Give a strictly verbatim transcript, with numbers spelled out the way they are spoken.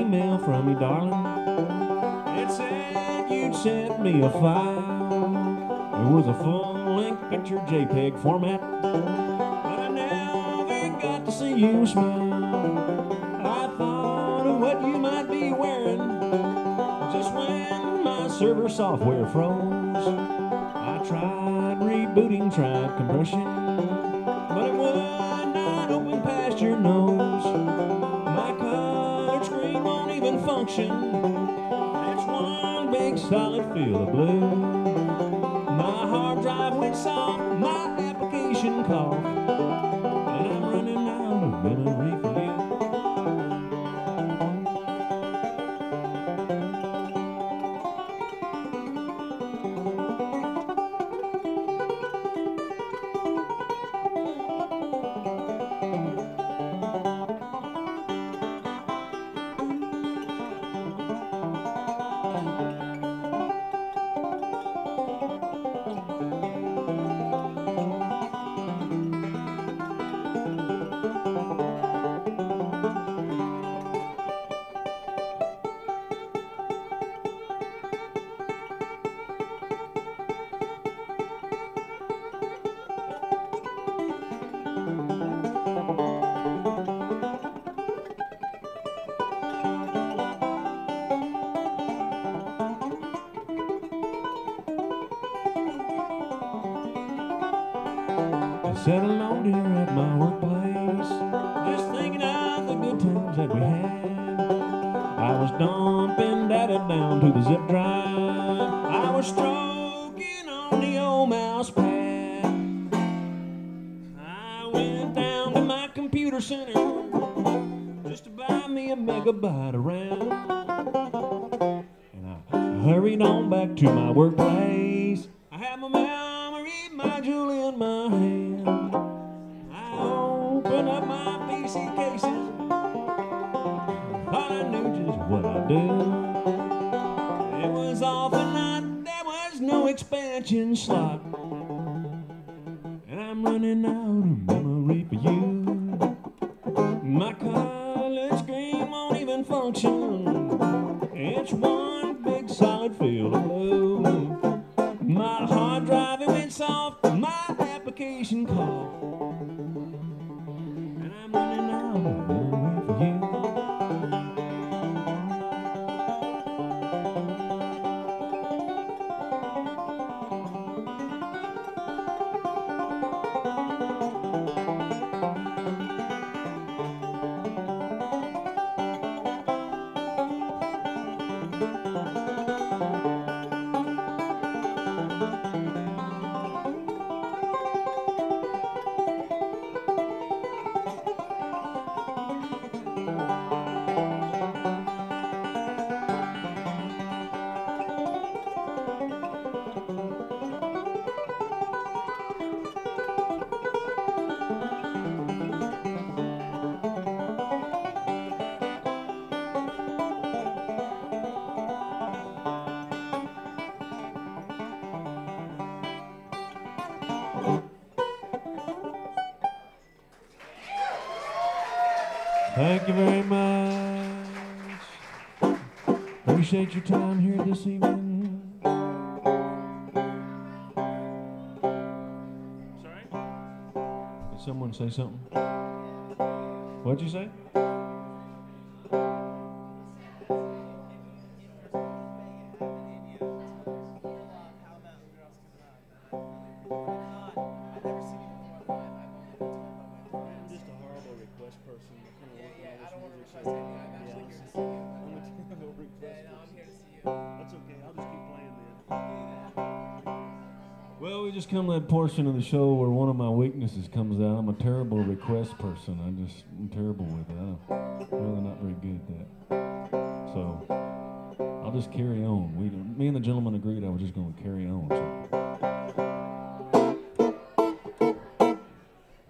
email from you, darling. It said you'd sent me a file. It was a full-length picture JPEG format, but I never got to see you smile. I thought of what you might be wearing just when my server software froze. I tried rebooting, tried compression, but it would not open past your nose. My color screen won't even function. It's one big solid field of blue. My hard drive went soft, my application coughed, and I'm running out of memory for you. Sat alone here at my workplace, just thinking of the good times that we had. I was dumping data down to the zip drive. I was stroking on the old mouse pad. I went down to my computer center just to buy me a megabyte of RAM. And I hurried on back to my workplace. I had my memory module in my hand. Open up my P C cases, thought I knew just what I'd do. It was off and on, there was no expansion slot, and I'm running out of memory for you. My color screen won't even function. It's one big solid field of blue. My hard drive, it went soft, my application coughed. I'm running out of memory for you. Thank you very much. Appreciate your time here this evening. Sorry? Did someone say something? What'd you say? Well, we just come to that portion of the show where one of my weaknesses comes out. I'm a terrible request person. I just, I'm terrible with it. I'm really not very good at that. So, I'll just carry on. We, me and the gentleman agreed I was just going to carry on. So.